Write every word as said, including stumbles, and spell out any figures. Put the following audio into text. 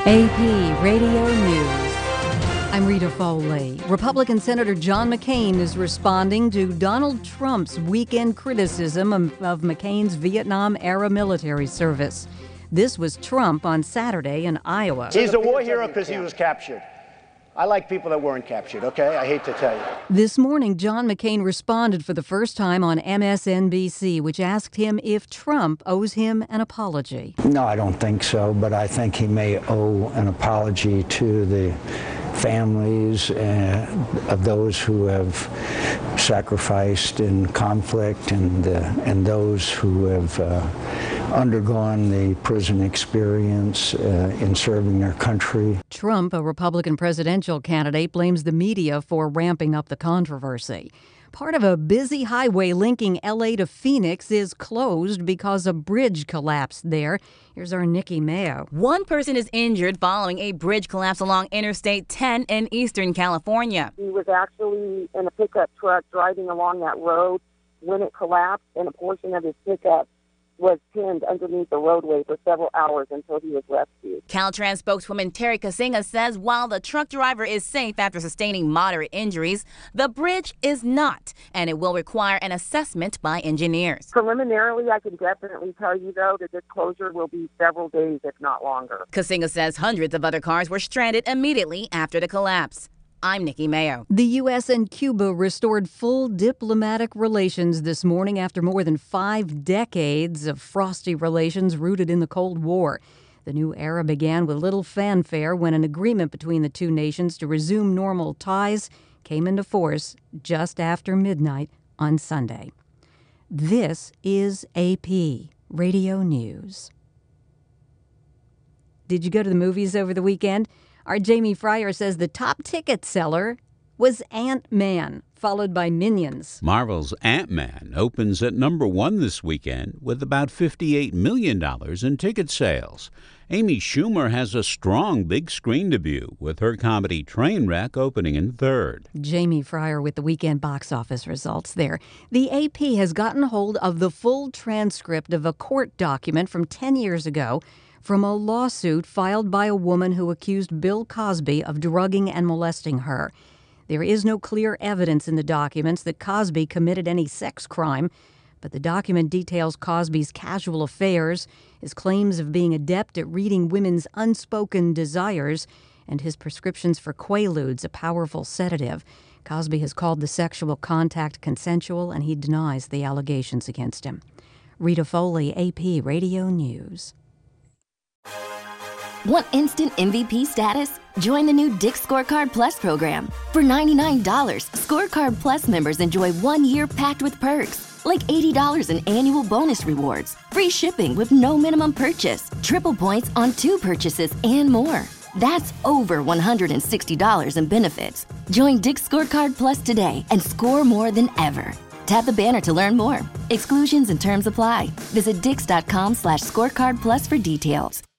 A P Radio News. I'm Rita Foley. Republican Senator John McCain is responding to Donald Trump's weekend criticism of, of McCain's Vietnam-era military service. This was Trump on Saturday in Iowa. He's a war hero because he was captured. I like people that weren't captured, okay? I hate to tell you. This morning, John McCain responded for the first time on M S N B C, which asked him if Trump owes him an apology. No, I don't think so, but I think he may owe an apology to the families uh, of those who have sacrificed in conflict and, uh, and those who have uh, undergone the prison experience uh, in serving their country. Trump, a Republican presidential candidate, blames the media for ramping up the controversy. Part of a busy highway linking L A to Phoenix is closed because a bridge collapsed there. Here's our Nikki Mayo. One person is injured following a bridge collapse along Interstate ten in Eastern California. He was actually in a pickup truck driving along that road when it collapsed, and a portion of his pickup was pinned underneath the roadway for several hours until he was rescued. Caltrans spokeswoman Terry Kasinga says while the truck driver is safe after sustaining moderate injuries, the bridge is not, and it will require an assessment by engineers. Preliminarily, I can definitely tell you, though, that this closure will be several days, if not longer. Kasinga says hundreds of other cars were stranded immediately after the collapse. I'm Nikki Mayo. The U S and Cuba restored full diplomatic relations this morning after more than five decades of frosty relations rooted in the Cold War. The new era began with little fanfare when an agreement between the two nations to resume normal ties came into force just after midnight on Sunday. This is A P Radio News. Did you go to the movies over the weekend? Our Jamie Fryer says the top ticket seller was Ant-Man, followed by Minions. Marvel's Ant-Man opens at number one this weekend with about fifty-eight million dollars in ticket sales. Amy Schumer has a strong big screen debut with her comedy Trainwreck opening in third. Jamie Fryer with the weekend box office results there. The A P has gotten hold of the full transcript of a court document from ten years ago from a lawsuit filed by a woman who accused Bill Cosby of drugging and molesting her. There is no clear evidence in the documents that Cosby committed any sex crime, but the document details Cosby's casual affairs, his claims of being adept at reading women's unspoken desires, and his prescriptions for Quaaludes, a powerful sedative. Cosby has called the sexual contact consensual, and he denies the allegations against him. Rita Foley, A P Radio News. Want instant M V P status? Join the new Dick's Scorecard Plus program. For ninety-nine dollars, Scorecard Plus members enjoy one year packed with perks, like eighty dollars in annual bonus rewards, free shipping with no minimum purchase, triple points on two purchases, and more. That's over one hundred sixty dollars in benefits. Join Dick's Scorecard Plus today and score more than ever. Tap the banner to learn more. Exclusions and terms apply. Visit dix.com slash scorecard plus for details.